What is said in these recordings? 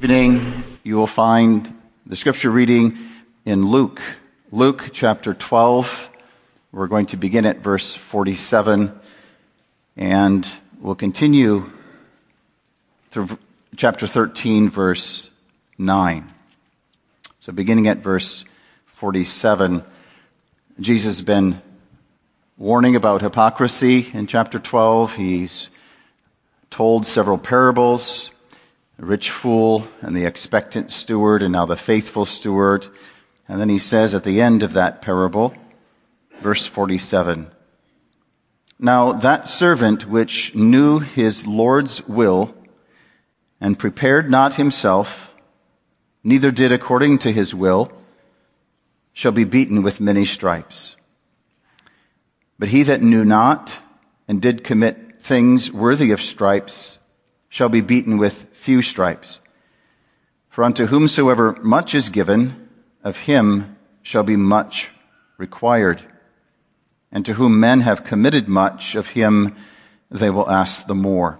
Evening, you will find the scripture reading in Luke chapter 12. We're going to begin at verse 47, and we'll continue through chapter 13, verse 9. So beginning at verse 47, Jesus has been warning about hypocrisy in chapter 12. He's told several parables, the rich fool and the expectant steward, and now the faithful steward. And then he says at the end of that parable, verse 47, "Now that servant which knew his Lord's will and prepared not himself, neither did according to his will, shall be beaten with many stripes. But he that knew not and did commit things worthy of stripes shall be beaten with few stripes. For unto whomsoever much is given, of him shall be much required. And to whom men have committed much, of him they will ask the more.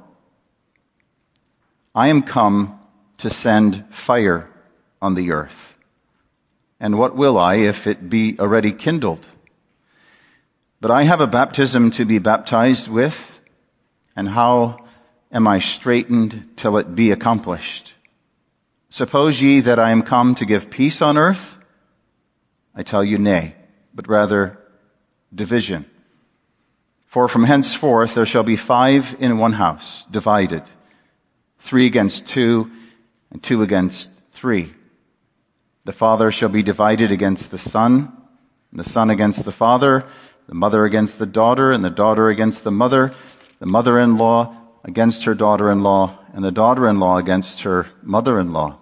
I am come to send fire on the earth. And what will I if it be already kindled? But I have a baptism to be baptized with, and how am I straitened till it be accomplished? Suppose ye that I am come to give peace on earth? I tell you nay, but rather division. For from henceforth there shall be 5 in one house, divided, 3 against 2, and 2 against 3. The father shall be divided against the son, and the son against the father, the mother against the daughter, and the daughter against the mother-in-law against her daughter-in-law, and the daughter-in-law against her mother-in-law."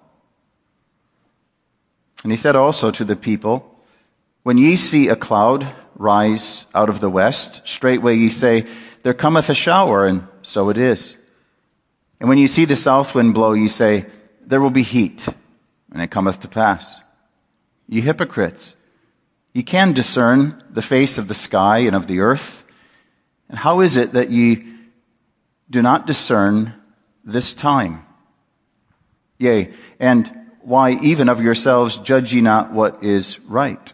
And he said also to the people, "When ye see a cloud rise out of the west, straightway ye say, There cometh a shower, and so it is. And when ye see the south wind blow, ye say, There will be heat, and it cometh to pass. Ye hypocrites, ye can discern the face of the sky and of the earth. And how is it that ye do not discern this time? Yea, and why even of yourselves judge ye not what is right?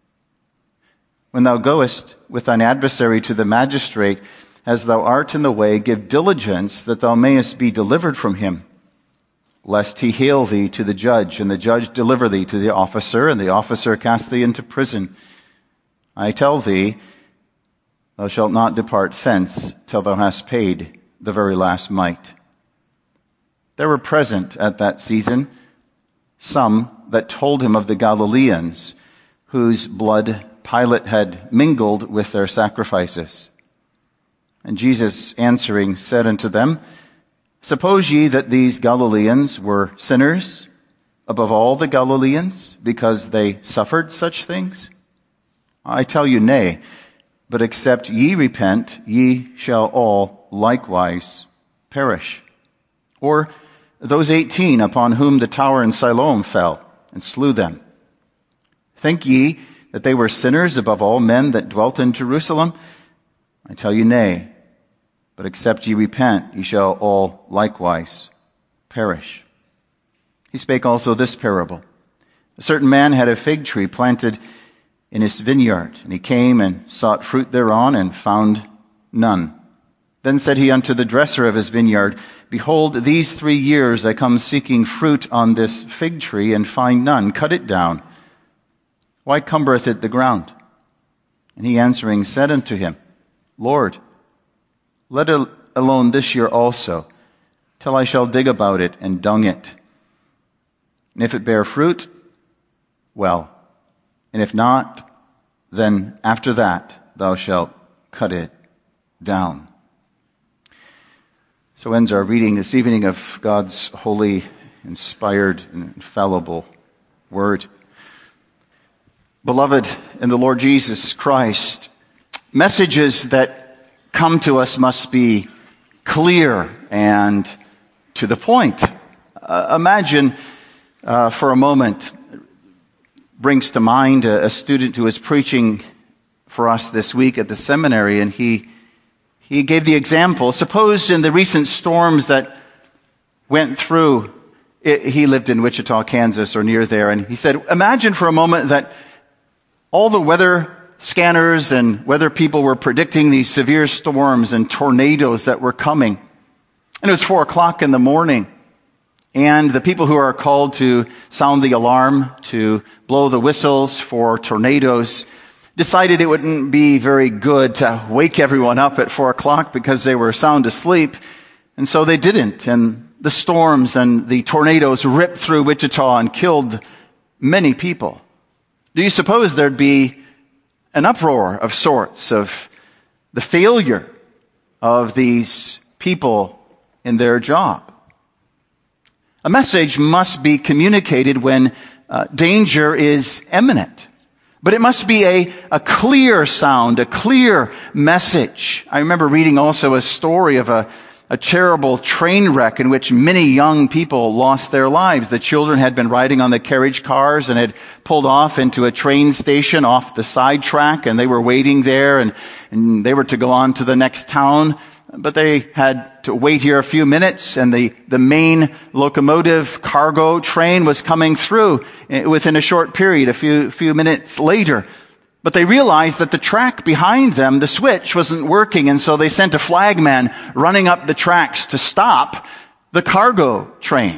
When thou goest with thine adversary to the magistrate, as thou art in the way, give diligence that thou mayest be delivered from him, lest he hale thee to the judge, and the judge deliver thee to the officer, and the officer cast thee into prison. I tell thee, thou shalt not depart thence till thou hast paid the very last mite." There were present at that season some that told him of the Galileans, whose blood Pilate had mingled with their sacrifices. And Jesus answering said unto them, "Suppose ye that these Galileans were sinners above all the Galileans, because they suffered such things? I tell you, nay, but except ye repent, ye shall all likewise perish. Or those 18 upon whom the tower in Siloam fell and slew them. Think ye that they were sinners above all men that dwelt in Jerusalem? I tell you, nay, but except ye repent, ye shall all likewise perish." He spake also this parable. A certain man had a fig tree planted in his vineyard, and he came and sought fruit thereon, and found none. Then said he unto the dresser of his vineyard, Behold, these 3 years I come seeking fruit on this fig tree, and find none. Cut it down. Why cumbereth it the ground? And he answering said unto him, Lord, let it alone this year also, till I shall dig about it and dung it. And if it bear fruit, well, and if not, then after that thou shalt cut it down. So ends our reading this evening of God's holy, inspired, and infallible word. Beloved in the Lord Jesus Christ, messages that come to us must be clear and to the point. Imagine for a moment, brings to mind a student who was preaching for us this week at the seminary, and he gave the example. Suppose in the recent storms that went through He lived in Wichita, Kansas, or near there, and he said, imagine for a moment that all the weather scanners and weather people were predicting these severe storms and tornadoes that were coming. And it was 4:00 in the morning. And the people who are called to sound the alarm, to blow the whistles for tornadoes, decided it wouldn't be very good to wake everyone up at 4:00 because they were sound asleep. And so they didn't. And the storms and the tornadoes ripped through Wichita and killed many people. Do you suppose there'd be an uproar of sorts of the failure of these people in their job? A message must be communicated when danger is imminent. But it must be a clear sound, a clear message. I remember reading also a story of a terrible train wreck in which many young people lost their lives. The children had been riding on the carriage cars and had pulled off into a train station off the side track, and they were waiting there, and they were to go on to the next town. But they had to wait here a few minutes, and the main locomotive cargo train was coming through within a short period, a few minutes later. But they realized that the track behind them, the switch, wasn't working, and so they sent a flagman running up the tracks to stop the cargo train.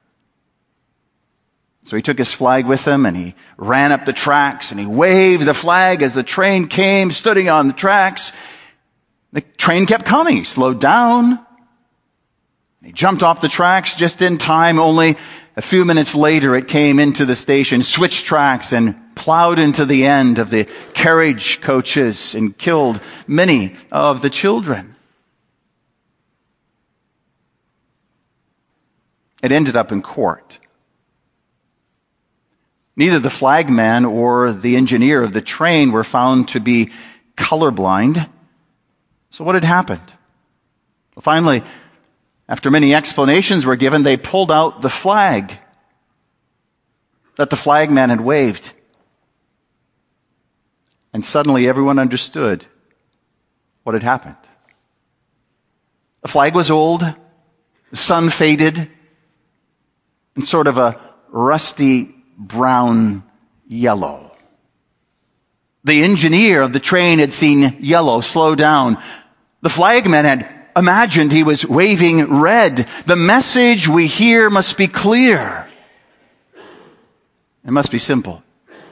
So he took his flag with him, and he ran up the tracks, and he waved the flag as the train came, stood on the tracks. The train kept coming. He slowed down. He jumped off the tracks just in time. Only a few minutes later, it came into the station, switched tracks, and plowed into the end of the carriage coaches and killed many of the children. It ended up in court. Neither the flagman or the engineer of the train were found to be colorblind. So what had happened? Well, finally, after many explanations were given, they pulled out the flag that the flagman had waved. And suddenly everyone understood what had happened. The flag was old, the sun faded, and sort of a rusty brown yellow. The engineer of the train had seen yellow slow down. The flagman had imagined he was waving red. The message we hear must be clear. It must be simple.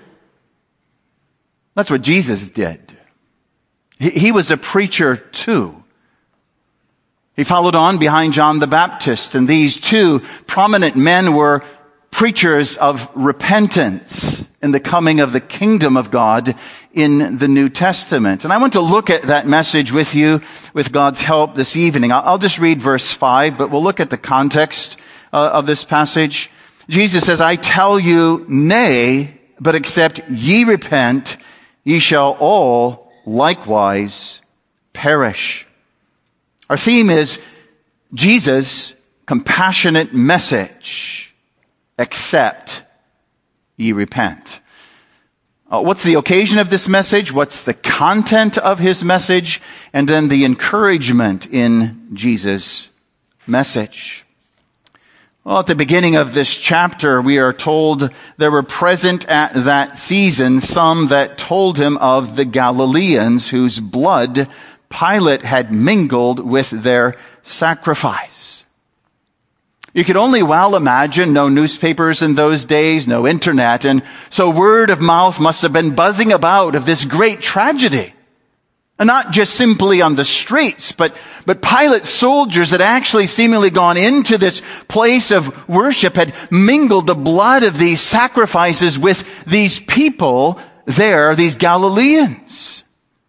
That's what Jesus did. He was a preacher too. He followed on behind John the Baptist, and these two prominent men were preachers of repentance in the coming of the kingdom of God in the New Testament. And I want to look at that message with you with God's help this evening. I'll just read verse 5, but we'll look at the context of this passage. Jesus says, I tell you, nay, but except ye repent, ye shall all likewise perish. Our theme is Jesus' compassionate message. Except ye repent. What's the occasion of this message? What's the content of his message? And then the encouragement in Jesus' message. Well, at the beginning of this chapter, we are told there were present at that season some that told him of the Galileans whose blood Pilate had mingled with their sacrifice. You could only well imagine no newspapers in those days, no internet, and so word of mouth must have been buzzing about of this great tragedy. And not just simply on the streets, but Pilate's soldiers had actually seemingly gone into this place of worship, had mingled the blood of these sacrifices with these people there, these Galileans.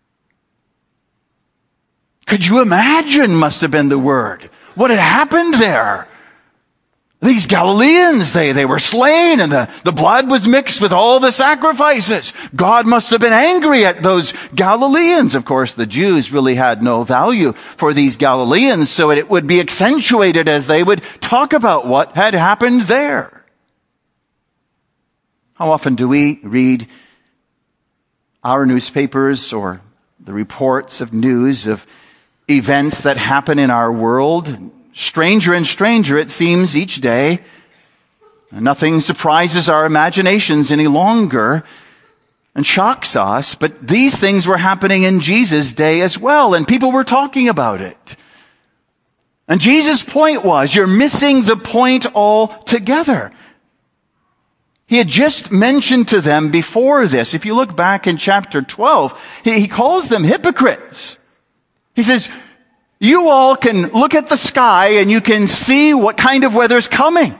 Could you imagine, must have been the word, what had happened there? These Galileans, they were slain, and the blood was mixed with all the sacrifices. God must have been angry at those Galileans. Of course, the Jews really had no value for these Galileans, so it would be accentuated as they would talk about what had happened there. How often do we read our newspapers or the reports of news of events that happen in our world? Stranger and stranger, it seems, each day. Nothing surprises our imaginations any longer and shocks us, but these things were happening in Jesus' day as well, and people were talking about it. And Jesus' point was, you're missing the point altogether. He had just mentioned to them before this, if you look back in chapter 12, he calls them hypocrites. He says, you all can look at the sky and you can see what kind of weather's coming.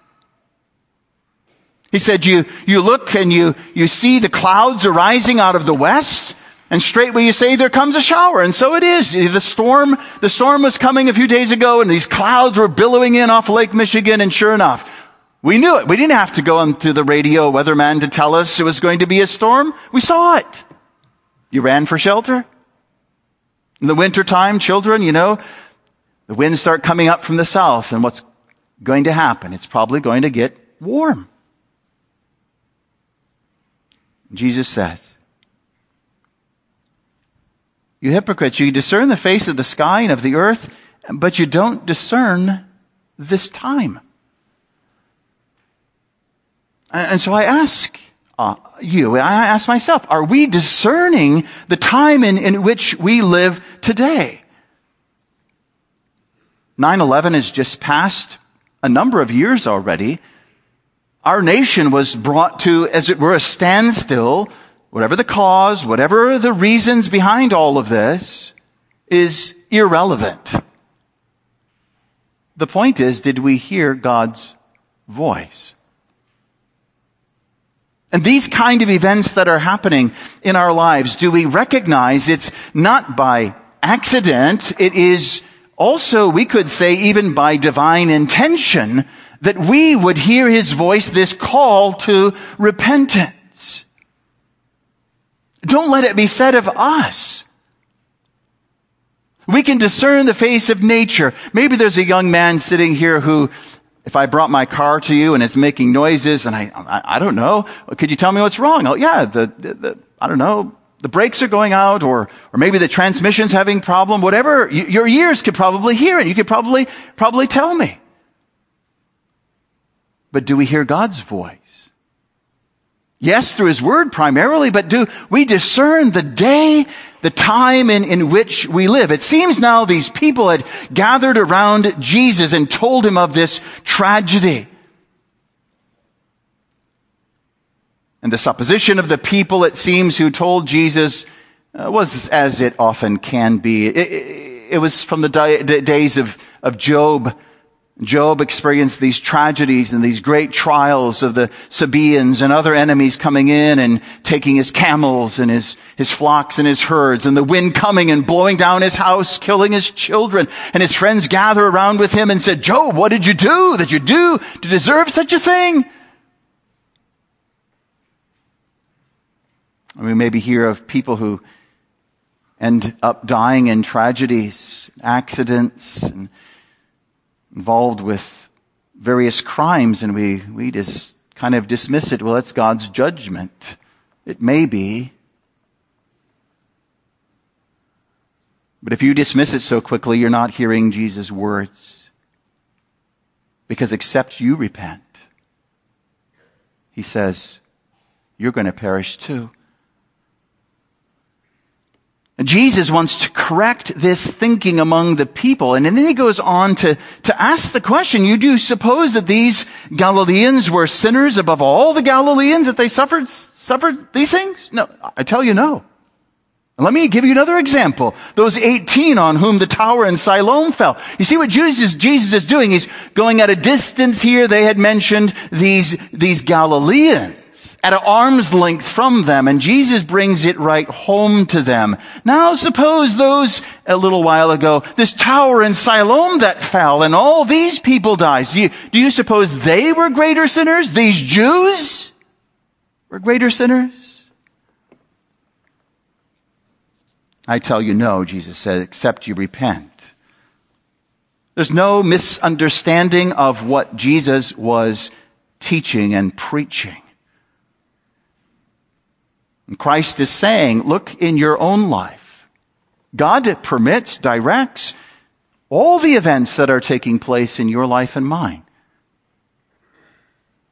He said, you look and you see the clouds arising out of the west, and straightway you say, there comes a shower. And so it is. The storm was coming a few days ago, and these clouds were billowing in off Lake Michigan, and sure enough, we knew it. We didn't have to go onto the radio weatherman to tell us it was going to be a storm. We saw it. You ran for shelter. In the wintertime, children, the winds start coming up from the south, and what's going to happen? It's probably going to get warm. Jesus says, you hypocrites, you discern the face of the sky and of the earth, but you don't discern this time. And so I ask I ask myself, are we discerning the time in which we live today? 9/11 has just passed a number of years already. Our nation was brought to, as it were, a standstill. Whatever the cause, whatever the reasons behind all of this is irrelevant. The point is, did we hear God's voice? And these kind of events that are happening in our lives, do we recognize it's not by accident? It is also, we could say, even by divine intention, that we would hear His voice, this call to repentance. Don't let it be said of us. We can discern the face of nature. Maybe there's a young man sitting here who, if I brought my car to you and it's making noises and I don't know, could you tell me what's wrong? Oh yeah, I don't know, the brakes are going out, or maybe the transmission's having problem, whatever. Your ears could probably hear it. You could probably tell me. But do we hear God's voice? Yes, through His Word primarily, but do we discern the day, the time in which we live? It seems now these people had gathered around Jesus and told Him of this tragedy. And the supposition of the people, it seems, who told Jesus was as it often can be. It was from the days of Job. Job experienced these tragedies and these great trials of the Sabaeans and other enemies coming in and taking his camels and his flocks and his herds, and the wind coming and blowing down his house, killing his children. And his friends gather around with him and said, Job, what did you do to deserve such a thing? And we maybe hear of people who end up dying in tragedies, accidents, and involved with various crimes, and we just kind of dismiss it. Well, that's God's judgment. It may be. But if you dismiss it so quickly, you're not hearing Jesus' words. Because except you repent, He says, you're going to perish too. Jesus wants to correct this thinking among the people. And then He goes on to ask the question, you do suppose that these Galileans were sinners above all the Galileans, that they suffered these things? No, I tell you no. Let me give you another example. Those 18 on whom the tower in Siloam fell. You see what Jesus is doing? He's going at a distance here. They had mentioned these Galileans at an arm's length from them, and Jesus brings it right home to them. Now suppose those, a little while ago, this tower in Siloam that fell and all these people died. Do you suppose they were greater sinners? These Jews were greater sinners? I tell you no, Jesus said, except you repent. There's no misunderstanding of what Jesus was teaching and preaching. And Christ is saying, look in your own life. God permits, directs all the events that are taking place in your life and mine.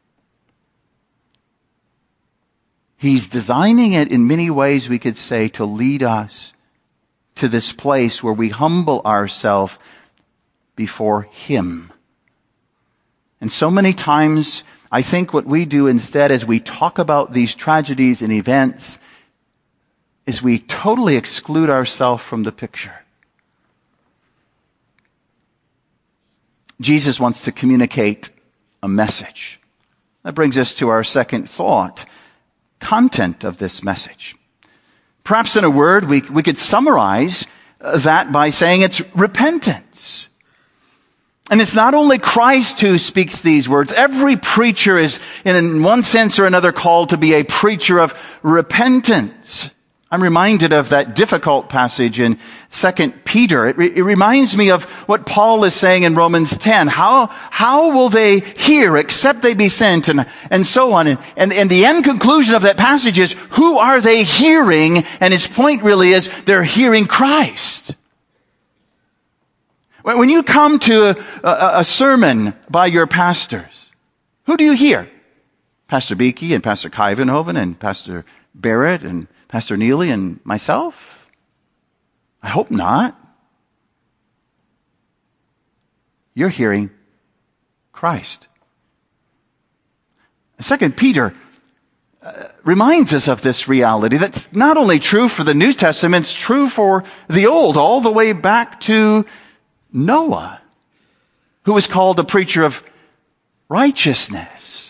He's designing it in many ways, we could say, to lead us to this place where we humble ourselves before Him. And so many times, I think what we do instead as we talk about these tragedies and events is we totally exclude ourselves from the picture. Jesus wants to communicate a message. That brings us to our second thought, content of this message. Perhaps in a word, we could summarize that by saying it's repentance. And it's not only Christ who speaks these words. Every preacher is, in one sense or another, called to be a preacher of repentance. I'm reminded of that difficult passage in 2 Peter. It reminds me of what Paul is saying in Romans 10. How will they hear except they be sent? And so on. And the end conclusion of that passage is, who are they hearing? And his point really is, they're hearing Christ. When you come to a sermon by your pastors, who do you hear? Pastor Beakey and Pastor Kuyvenhoven and Pastor Barrett and Pastor Neely and myself? I hope not. You're hearing Christ. 2 Peter reminds us of this reality that's not only true for the New Testament, it's true for the Old, all the way back to Noah, who was called a preacher of righteousness.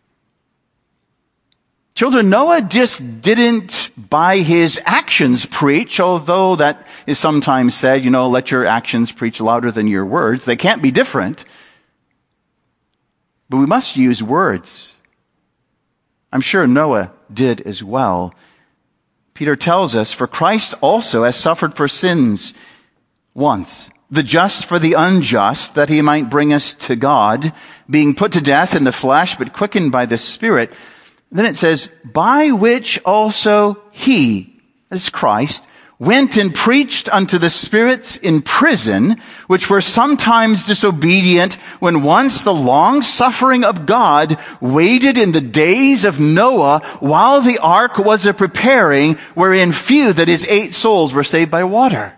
Children, Noah just didn't by his actions preach, although that is sometimes said, let your actions preach louder than your words. They can't be different. But we must use words. I'm sure Noah did as well. Peter tells us, for Christ also has suffered for sins once, the just for the unjust, that he might bring us to God, being put to death in the flesh, but quickened by the Spirit. Then it says, by which also he, as Christ, went and preached unto the spirits in prison, which were sometimes disobedient, when once the long suffering of God waited in the days of Noah, while the ark was a preparing, wherein few, that is 8 souls, were saved by water.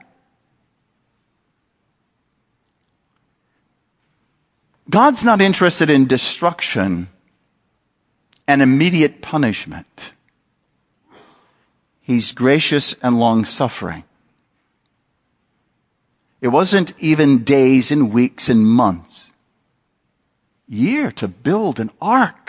God's not interested in destruction and immediate punishment. He's gracious and long-suffering. It wasn't even days and weeks and months. Year to build an ark.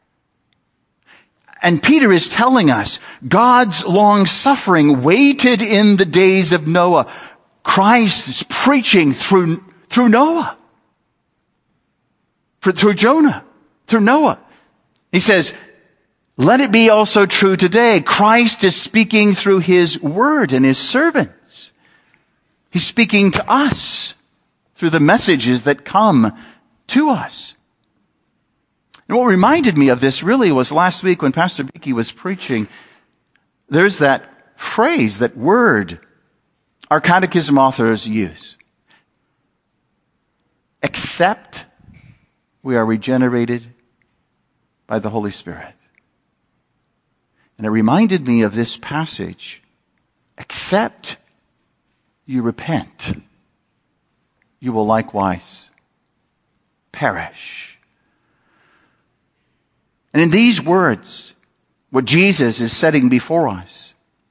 And Peter is telling us God's long-suffering waited in the days of Noah. Christ is preaching through Noah. Through Jonah. Through Noah. He says, let it be also true today. Christ is speaking through His Word and His servants. He's speaking to us through the messages that come to us. And what reminded me of this really was last week when Pastor Beakey was preaching. There's that phrase, that word, our catechism authors use. Except we are regenerated by the Holy Spirit. And it reminded me of this passage. Except you repent, you will likewise perish. And in these words, what Jesus is setting before us,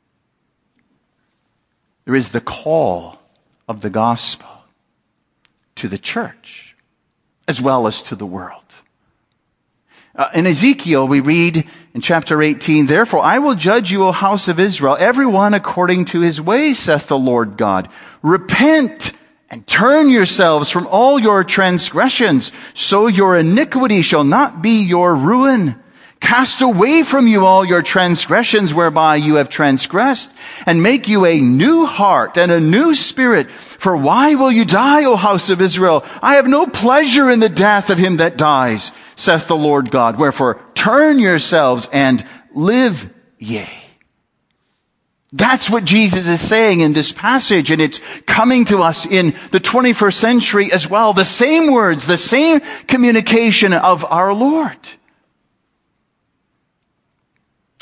there is the call of the gospel to the church as well as to the world. In Ezekiel, we read in chapter 18, therefore I will judge you, O house of Israel, everyone according to his ways, saith the Lord God. Repent and turn yourselves from all your transgressions, so your iniquity shall not be your ruin. Cast away from you all your transgressions whereby you have transgressed, and make you a new heart and a new spirit. For why will you die, O house of Israel? I have no pleasure in the death of him that dies, saith the Lord God. Wherefore turn yourselves and live ye. That's what Jesus is saying in this passage, and it's coming to us in the 21st century as well. The same words, the same communication of our Lord.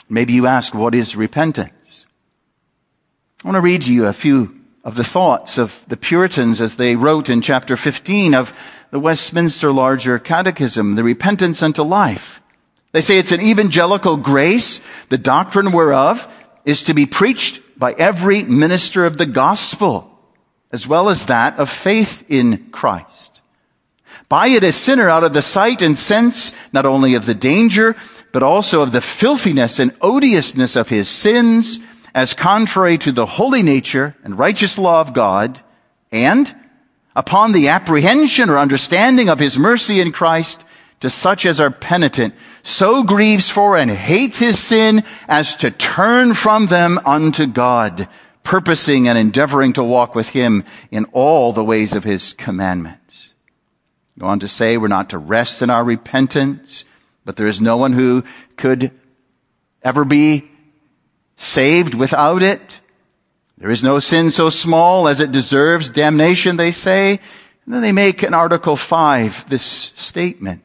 Maybe you ask, what is repentance? I want to read to you a few of the thoughts of the Puritans as they wrote in chapter 15 of the Westminster Larger Catechism, the repentance unto life. They say it's an evangelical grace, the doctrine whereof is to be preached by every minister of the gospel, as well as that of faith in Christ. By it a sinner out of the sight and sense, not only of the danger, but also of the filthiness and odiousness of his sins, as contrary to the holy nature and righteous law of God, and upon the apprehension or understanding of his mercy in Christ, to such as are penitent, so grieves for and hates his sin as to turn from them unto God, purposing and endeavoring to walk with him in all the ways of his commandments. Go on to say we're not to rest in our repentance, but there is no one who could ever be saved without it. There is no sin so small as it deserves damnation, they say. And then they make in Article 5 this statement.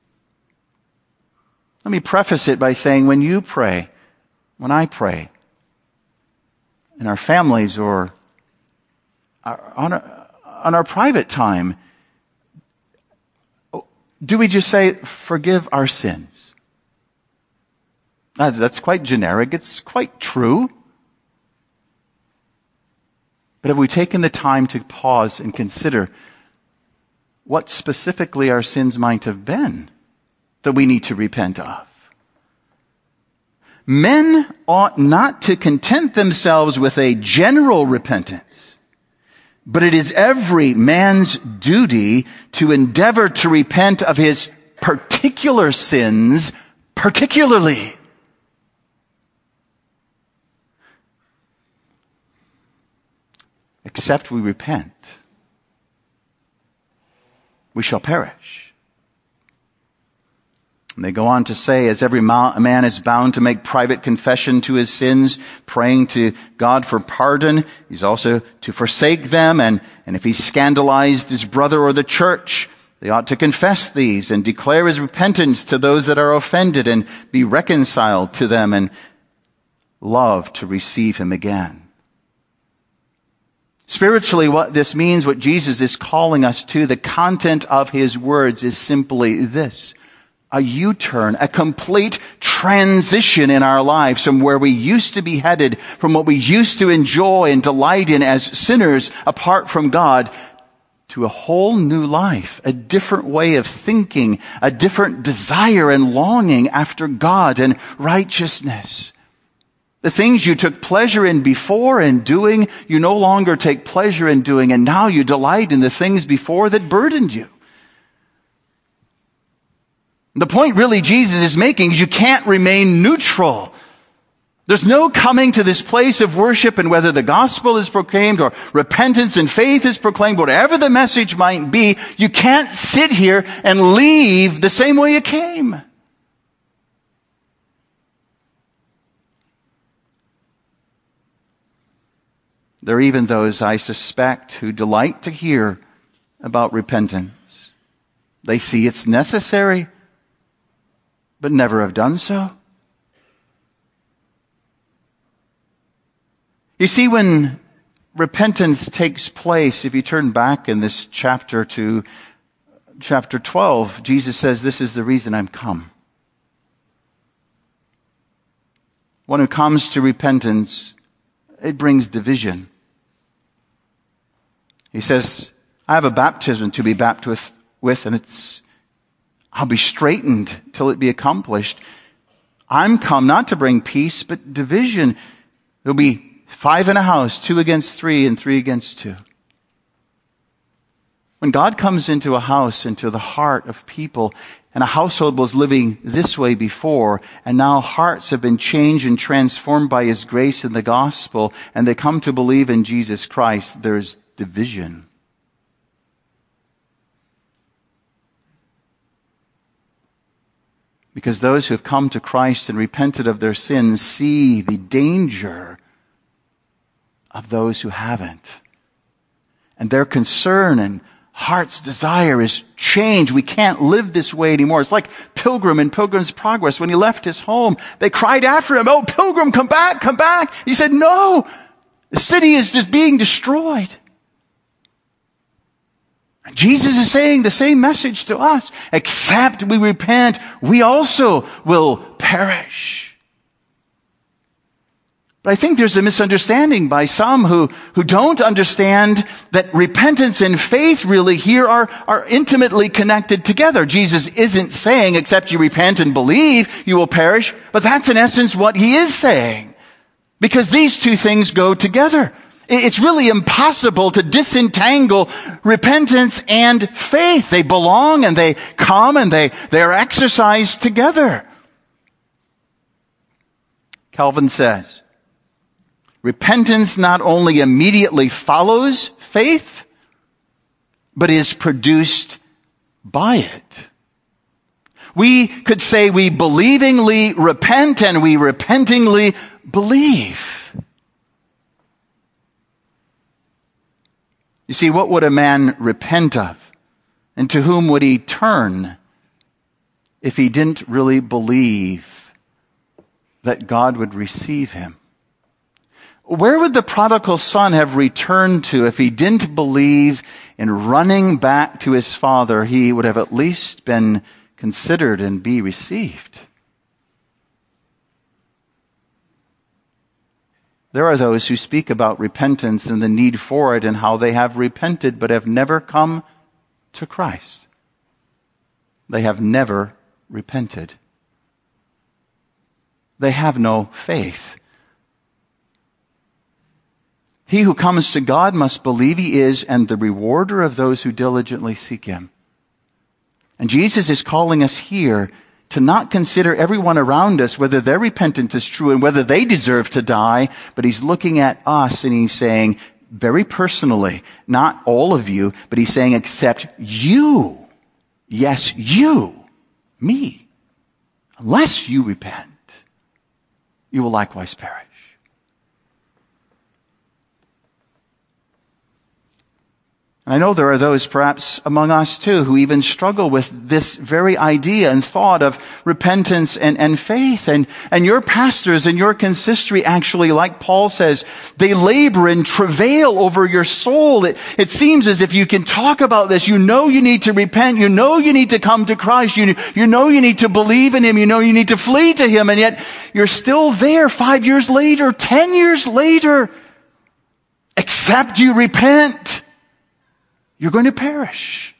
Let me preface it by saying when you pray, when I pray, in our families or on our private time, do we just say, forgive our sins? That's quite generic. It's quite true. But have we taken the time to pause and consider what specifically our sins might have been that we need to repent of? Men ought not to content themselves with a general repentance, but it is every man's duty to endeavor to repent of his particular sins particularly. Except we repent, we shall perish. And they go on to say, as every man is bound to make private confession to his sins, praying to God for pardon, he's also to forsake them. And if he scandalized his brother or the church, they ought to confess these and declare his repentance to those that are offended and be reconciled to them and love to receive him again. Spiritually, what this means, what Jesus is calling us to, the content of his words is simply this: a U-turn, a complete transition in our lives from where we used to be headed, from what we used to enjoy and delight in as sinners apart from God, to a whole new life, a different way of thinking, a different desire and longing after God and righteousness. The things you took pleasure in before and doing, you no longer take pleasure in doing, and now you delight in the things before that burdened you. The point really Jesus is making is you can't remain neutral. There's no coming to this place of worship, and whether the gospel is proclaimed or repentance and faith is proclaimed, whatever the message might be, you can't sit here and leave the same way you came. There are even those, I suspect, who delight to hear about repentance. They see it's necessary, but never have done so. You see, when repentance takes place, if you turn back in this chapter to chapter 12, Jesus says, this is the reason I'm come. One who comes to repentance, it brings division. He says, I have a baptism to be baptized with, and I'll be straitened till it be accomplished. I'm come not to bring peace, but division. There'll be 5 in a house, 2 against 3, and 3 against 2. When God comes into a house, into the heart of people, and a household was living this way before, and now hearts have been changed and transformed by his grace in the gospel, and they come to believe in Jesus Christ, there's division. Because those who have come to Christ and repented of their sins see the danger of those who haven't. And their concern and heart's desire is change. We can't live this way anymore. It's like Pilgrim in Pilgrim's Progress. When he left his home, they cried after him, "Oh, Pilgrim, come back, come back." He said, "No, the city is just being destroyed." And Jesus is saying the same message to us. Except we repent, we also will perish. But I think there's a misunderstanding by some who don't understand that repentance and faith really here are intimately connected together. Jesus isn't saying, except you repent and believe, you will perish. But that's in essence what he is saying. Because these two things go together. It's really impossible to disentangle repentance and faith. They belong and they come and they are exercised together. Calvin says, repentance not only immediately follows faith, but is produced by it. We could say we believingly repent and we repentingly believe. You see, what would a man repent of? And to whom would he turn if he didn't really believe that God would receive him? Where would the prodigal son have returned to if he didn't believe in running back to his father? He would have at least been considered and be received. There are those who speak about repentance and the need for it and how they have repented but have never come to Christ. They have never repented. They have no faith. He who comes to God must believe he is and the rewarder of those who diligently seek him. And Jesus is calling us here to not consider everyone around us, whether their repentance is true and whether they deserve to die, but he's looking at us and he's saying, very personally, not all of you, but he's saying, except you. Yes, you. Me. Unless you repent, you will likewise perish. I know there are those perhaps among us too who even struggle with this very idea and thought of repentance and faith. And your pastors and your consistory actually, like Paul says, they labor and travail over your soul. It seems as if you can talk about this. You know you need to repent. You know you need to come to Christ. You know you need to believe in him. You know you need to flee to him. And yet you're still there 5 years later, 10 years later. Except you repent, you're going to perish.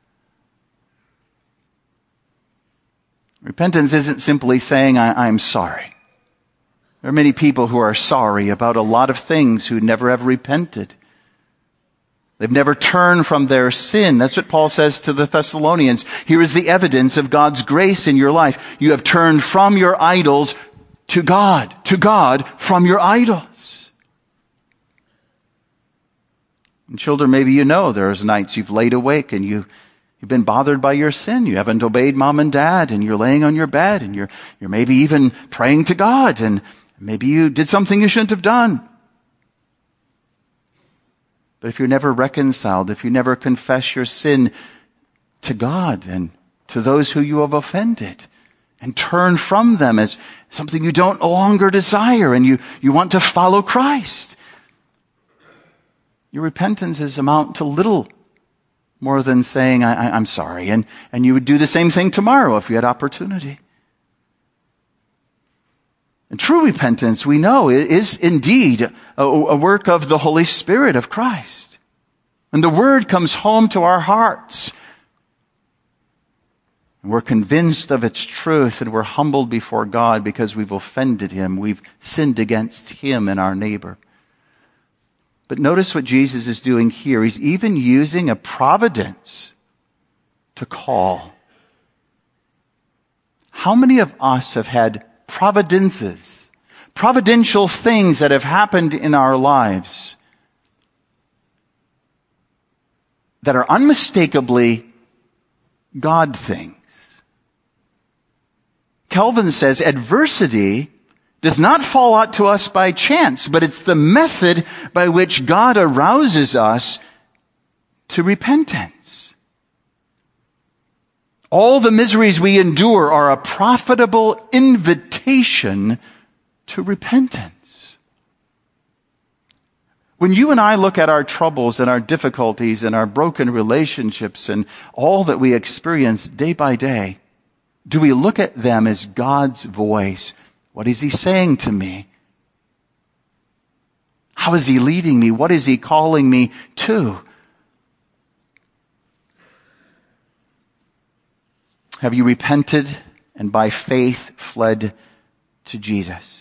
Repentance isn't simply saying, I'm sorry. There are many people who are sorry about a lot of things who never have repented. They've never turned from their sin. That's what Paul says to the Thessalonians. Here is the evidence of God's grace in your life. You have turned from your idols to God from your idols. And children, maybe you know there's nights you've laid awake and you've been bothered by your sin. You haven't obeyed mom and dad and you're laying on your bed and you're maybe even praying to God and maybe you did something you shouldn't have done. But if you're never reconciled, if you never confess your sin to God and to those who you have offended and turn from them as something you don't no longer desire and you want to follow Christ, your repentances amount to little more than saying, I'm sorry. And you would do the same thing tomorrow if you had opportunity. And true repentance, we know, is indeed a work of the Holy Spirit of Christ. And the Word comes home to our hearts. And we're convinced of its truth and we're humbled before God because we've offended him. We've sinned against him and our neighbor. But notice what Jesus is doing here. He's even using a providence to call. How many of us have had providences, providential things that have happened in our lives that are unmistakably God things? Calvin says adversity does not fall out to us by chance, but it's the method by which God arouses us to repentance. All the miseries we endure are a profitable invitation to repentance. When you and I look at our troubles and our difficulties and our broken relationships and all that we experience day by day, do we look at them as God's voice? What is He saying to me? How is He leading me? What is He calling me to? Have you repented and by faith fled to Jesus?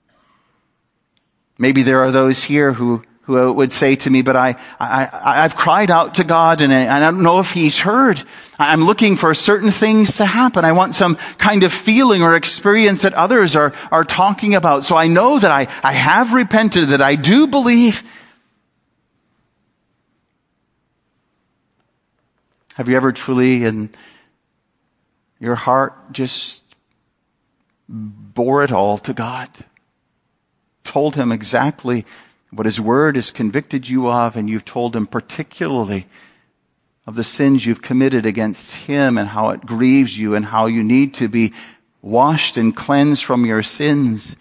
Maybe there are those here who would say to me, but I've cried out to God and I don't know if He's heard. I'm looking for certain things to happen. I want some kind of feeling or experience that others are talking about. So I know that I have repented, that I do believe. Have you ever truly in your heart just bore it all to God? Told Him exactly what His Word has convicted you of, and you've told Him particularly of the sins you've committed against Him and how it grieves you and how you need to be washed and cleansed from your sins.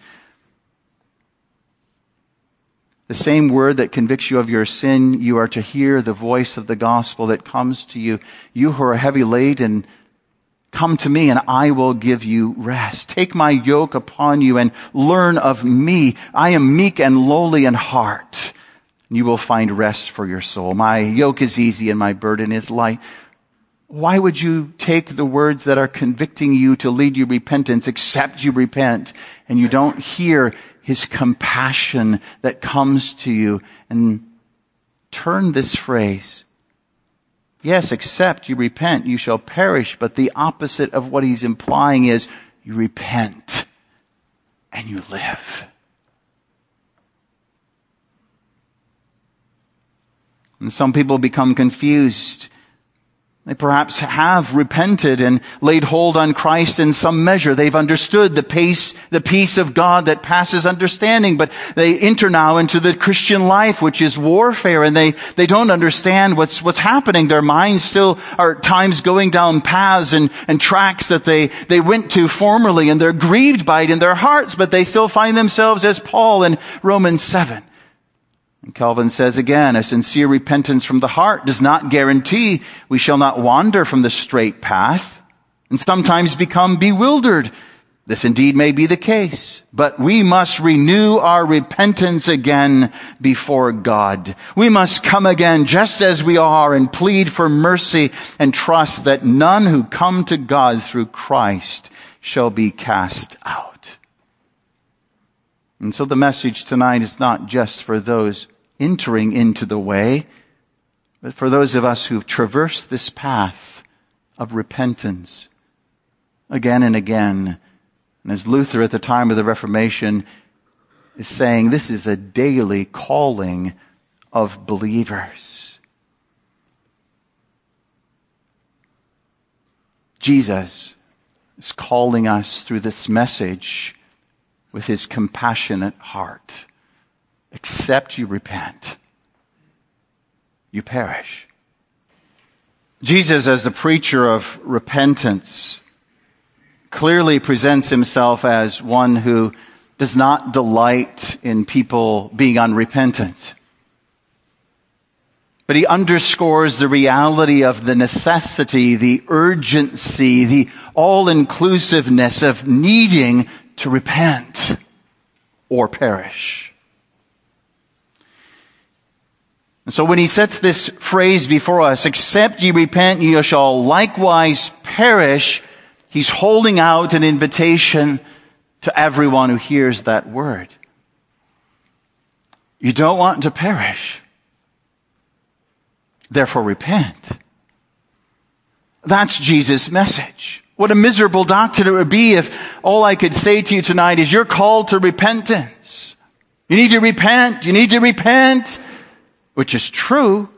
The same Word that convicts you of your sin, you are to hear the voice of the gospel that comes to you. You who are heavy laden, come to me and I will give you rest. Take my yoke upon you and learn of me. I am meek and lowly in heart. You will find rest for your soul. My yoke is easy and my burden is light. Why would you take the words that are convicting you to lead you repentance, except you repent, and you don't hear His compassion that comes to you? And turn this phrase, yes, except you repent, you shall perish. But the opposite of what He's implying is you repent and you live. And some people become confused. They perhaps have repented and laid hold on Christ in some measure. They've understood the peace of God that passes understanding, but they enter now into the Christian life, which is warfare, and they don't understand what's happening. Their minds still are at times going down paths and tracks that they went to formerly, and they're grieved by it in their hearts, but they still find themselves as Paul in Romans 7. And Calvin says again, a sincere repentance from the heart does not guarantee we shall not wander from the straight path and sometimes become bewildered. This indeed may be the case, but we must renew our repentance again before God. We must come again just as we are and plead for mercy and trust that none who come to God through Christ shall be cast out. And so the message tonight is not just for those entering into the way, but for those of us who've traversed this path of repentance again and again. And as Luther at the time of the Reformation is saying, this is a daily calling of believers. Jesus is calling us through this message with His compassionate heart. Except you repent, you perish. Jesus, as the preacher of repentance, clearly presents Himself as one who does not delight in people being unrepentant. But He underscores the reality of the necessity, the urgency, the all-inclusiveness of needing to repent or perish. And so when He sets this phrase before us, except ye repent, ye shall likewise perish, He's holding out an invitation to everyone who hears that word. You don't want to perish. Therefore repent. That's Jesus' message. What a miserable doctrine it would be if all I could say to you tonight is you're called to repentance. You need to repent. You need to repent. Which is true.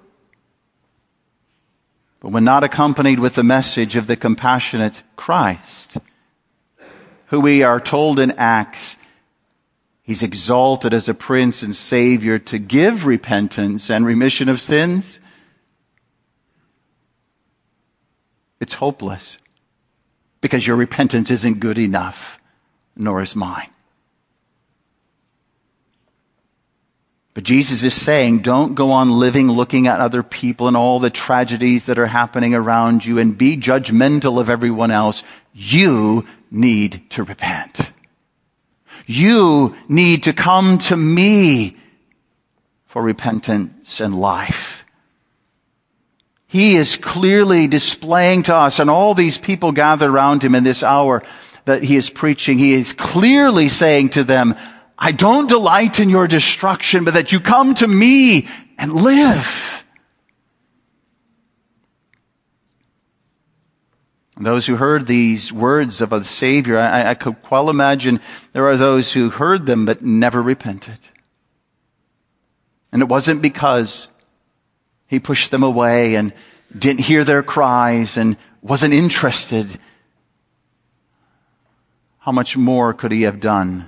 But when not accompanied with the message of the compassionate Christ, who we are told in Acts, He's exalted as a Prince and Savior to give repentance and remission of sins, It's hopeless. Because your repentance isn't good enough, nor is mine. But Jesus is saying, don't go on living looking at other people and all the tragedies that are happening around you and be judgmental of everyone else. You need to repent. You need to come to me for repentance and life. He is clearly displaying to us, and all these people gathered around him in this hour that he is preaching, he is clearly saying to them, I don't delight in your destruction, but that you come to me and live. And those who heard these words of a Savior, I could well imagine there are those who heard them but never repented. And it wasn't because he pushed them away and didn't hear their cries and wasn't interested. How much more could he have done?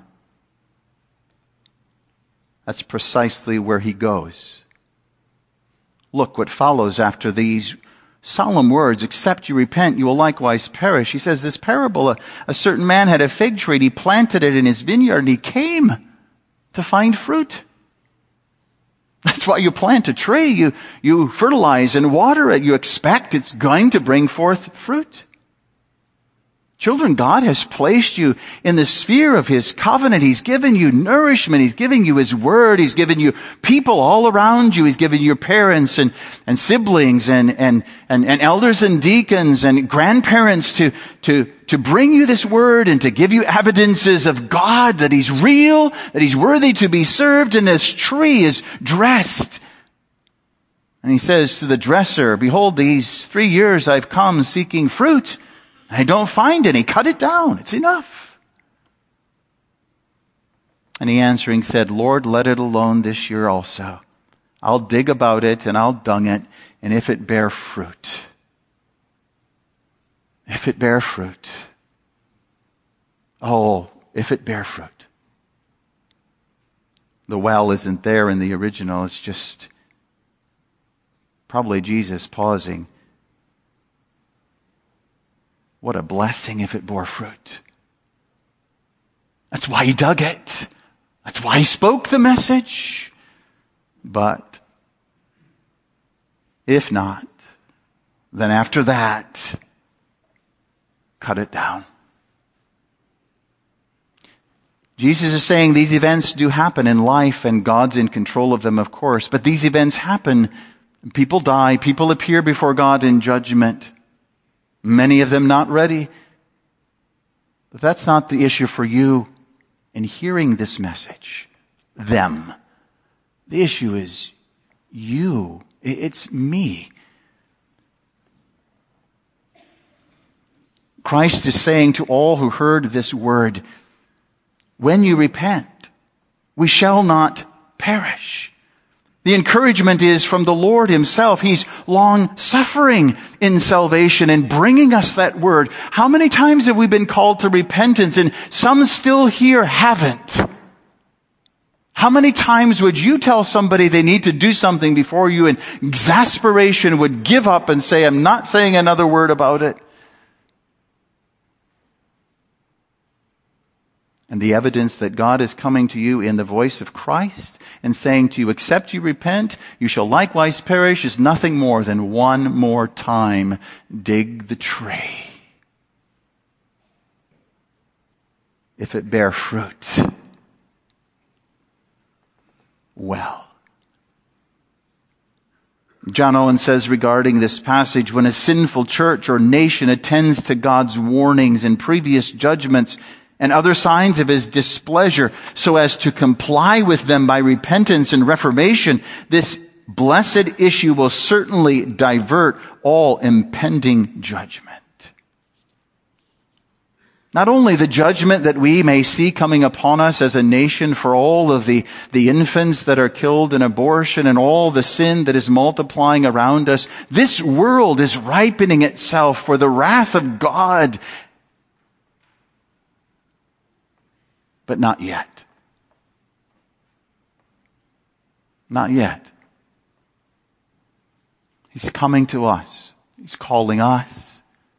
That's precisely where he goes. Look what follows after these solemn words. Except you repent, you will likewise perish. He says this parable, a certain man had a fig tree, and he planted it in his vineyard, and he came to find fruit. That's why you plant a tree. You fertilize and water it. You expect it's going to bring forth fruit. Children, God has placed you in the sphere of His covenant. He's given you nourishment. He's given you His word. He's given you people all around you. He's given you your parents and siblings and elders and deacons and grandparents to bring you this word and to give you evidences of God, that He's real, that He's worthy to be served, and this tree is dressed. And He says to the dresser, behold, these 3 years I've come seeking fruit. I don't find any. Cut it down. It's enough. And he answering said, Lord, let it alone this year also. I'll dig about it and I'll dung it. And if it bear fruit, if it bear fruit, if it bear fruit. The well isn't there in the original. It's just probably Jesus pausing. What a blessing if it bore fruit. That's why he dug it. That's why he spoke the message. But if not, then after that, cut it down. Jesus is saying these events do happen in life, and God's in control of them, of course. But these events happen. People die. People appear before God in judgment. Many of them not ready. But that's not the issue for you in hearing this message. Them. The issue is you. It's me. Christ is saying to all who heard this word, when you repent, we shall not perish. The encouragement is from the Lord Himself. He's long-suffering in salvation and bringing us that word. How many times have we been called to repentance and some still here haven't? How many times would you tell somebody they need to do something before you in exasperation would give up and say, I'm not saying another word about it? And the evidence that God is coming to you in the voice of Christ and saying to you, except you repent, you shall likewise perish, is nothing more than one more time, dig the tree. If it bear fruit, well. John Owen says regarding this passage, when a sinful church or nation attends to God's warnings and previous judgments and other signs of His displeasure so as to comply with them by repentance and reformation, this blessed issue will certainly divert all impending judgment. Not only the judgment that we may see coming upon us as a nation for all of the infants that are killed in abortion and all the sin that is multiplying around us, this world is ripening itself for the wrath of God. But not yet. Not yet. He's coming to us. He's calling us.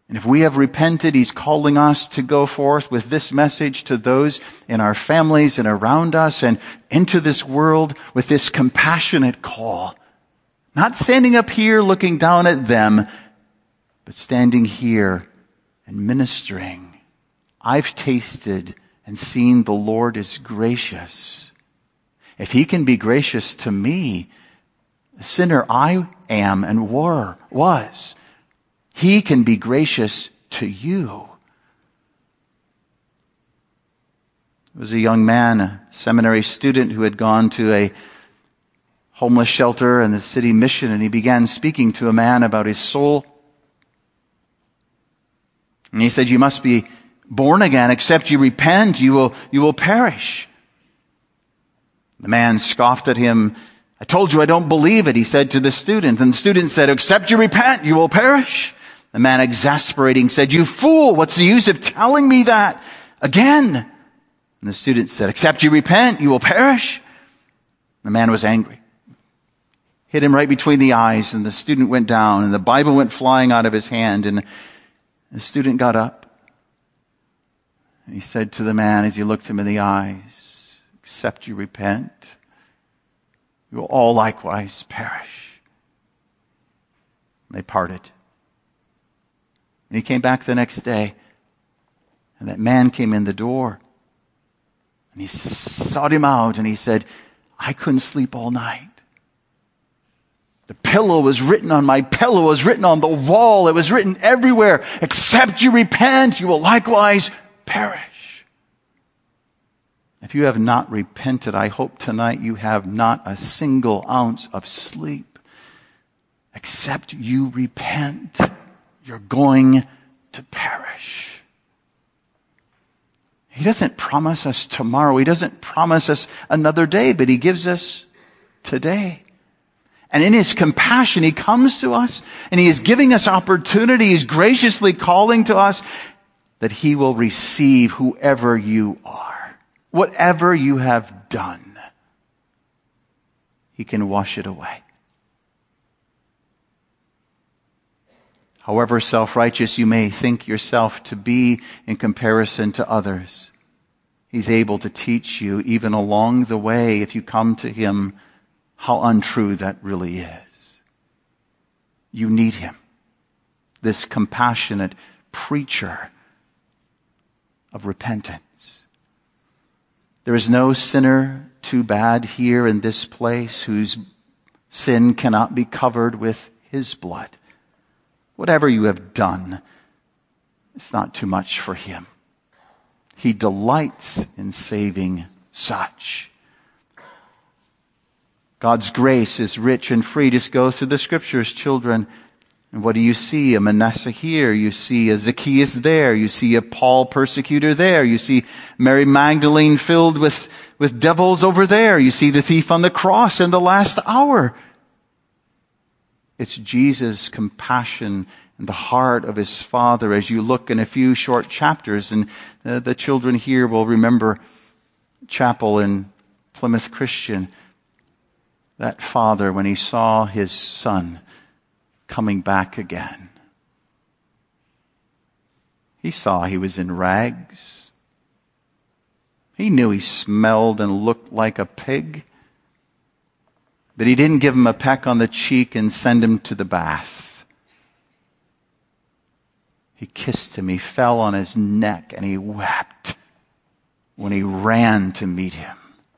And if we have repented, He's calling us to go forth with this message to those in our families and around us and into this world with this compassionate call. Not standing up here looking down at them, but standing here and ministering. I've tasted and seen the Lord is gracious. If He can be gracious to me, a sinner I am and was, He can be gracious to you. There was a young man, a seminary student who had gone to a homeless shelter in the city mission, and he began speaking to a man about his soul. And he said, "You must be born again. Except you repent, you will perish." The man scoffed at him. "I told you I don't believe it," he said to the student. And the student said, "Except you repent, you will perish." The man, exasperating, said, "You fool, what's the use of telling me that again?" And the student said, "Except you repent, you will perish." The man was angry. Hit him right between the eyes, and the student went down, and the Bible went flying out of his hand, and the student got up. And he said to the man as he looked him in the eyes, "Except you repent, you will all likewise perish." And they parted. And he came back the next day, and that man came in the door, and he sought him out, and he said, "I couldn't sleep all night. The pillow was written on my pillow, was written on the wall, it was written everywhere, except you repent, you will likewise perish." If you have not repented, I hope tonight you have not a single ounce of sleep. Except you repent, you're going to perish. He doesn't promise us tomorrow. He doesn't promise us another day, but He gives us today. And in His compassion, He comes to us and He is giving us opportunity. He's graciously calling to us that He will receive whoever you are. Whatever you have done, He can wash it away. However self-righteous you may think yourself to be in comparison to others, He's able to teach you even along the way, if you come to Him, how untrue that really is. You need Him, this compassionate preacher of repentance. There is no sinner too bad here in this place whose sin cannot be covered with His blood. Whatever you have done, it's not too much for Him. He delights in saving such. God's grace is rich and free. Just go through the scriptures, children. And what do you see? A Manasseh here. You see a Zacchaeus there. You see a Paul persecutor there. You see Mary Magdalene filled with devils over there. You see the thief on the cross in the last hour. It's Jesus' compassion in the heart of His Father as you look in a few short chapters. And the children here will remember chapel in Plymouth Christian. That father, when he saw his son coming back again, he saw he was in rags. He knew he smelled and looked like a pig. But he didn't give him a peck on the cheek and send him to the bath. He kissed him, he fell on his neck, and he wept when he ran to meet him.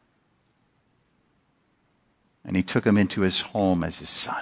And he took him into his home as his son.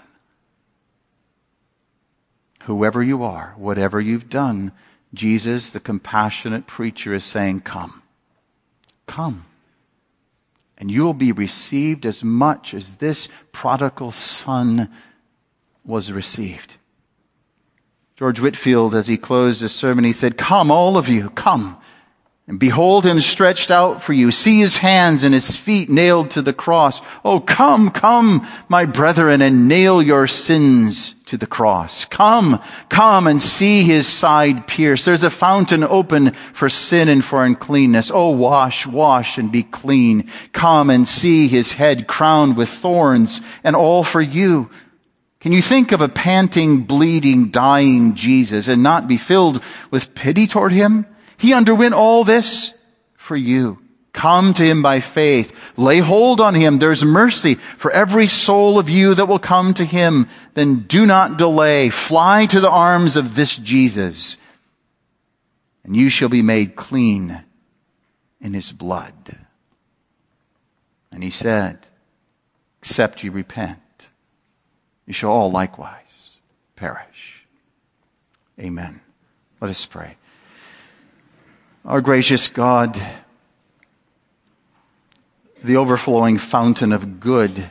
Whoever you are, whatever you've done, Jesus, the compassionate preacher, is saying, "Come. Come. And you will be received as much as this prodigal son was received." George Whitefield, as he closed his sermon, he said, "Come, all of you, come. And behold Him stretched out for you. See His hands and His feet nailed to the cross. Oh, come, come, my brethren, and nail your sins to the cross. Come, come and see His side pierced. There's a fountain open for sin and for uncleanness. Oh, wash, wash and be clean. Come and see His head crowned with thorns, and all for you. Can you think of a panting, bleeding, dying Jesus and not be filled with pity toward him? He underwent all this for you. Come to him by faith. Lay hold on him. There's mercy for every soul of you that will come to him. Then do not delay. Fly to the arms of this Jesus, and you shall be made clean in his blood. And he said, except you repent, you shall all likewise perish. Amen. Let us pray. Our gracious God, the overflowing fountain of good,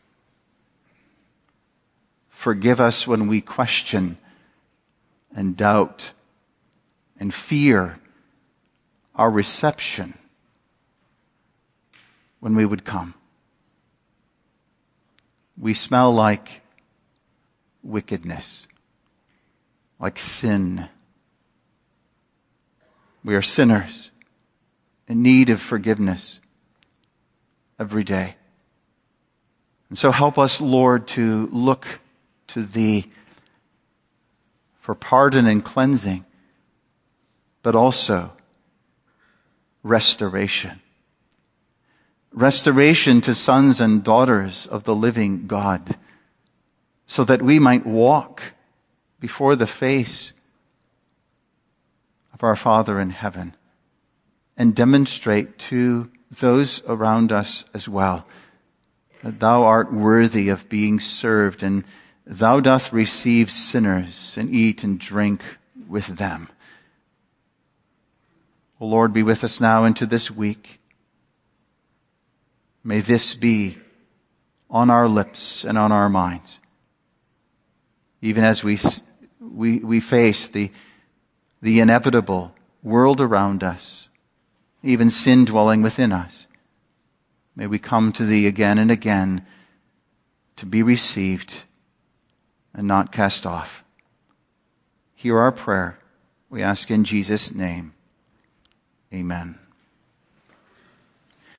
forgive us when we question and doubt and fear our reception when we would come. We smell like wickedness, like sin. We are sinners in need of forgiveness every day. And so help us, Lord, to look to thee for pardon and cleansing, but also restoration. Restoration to sons and daughters of the living God, so that we might walk before the face of our Father in heaven and demonstrate to those around us as well that thou art worthy of being served, and thou doth receive sinners and eat and drink with them. O Lord, be with us now into this week. May this be on our lips and on our minds, even as we face the inevitable world around us, even sin dwelling within us. May we come to thee again and again to be received and not cast off. Hear our prayer, we ask in Jesus' name. Amen.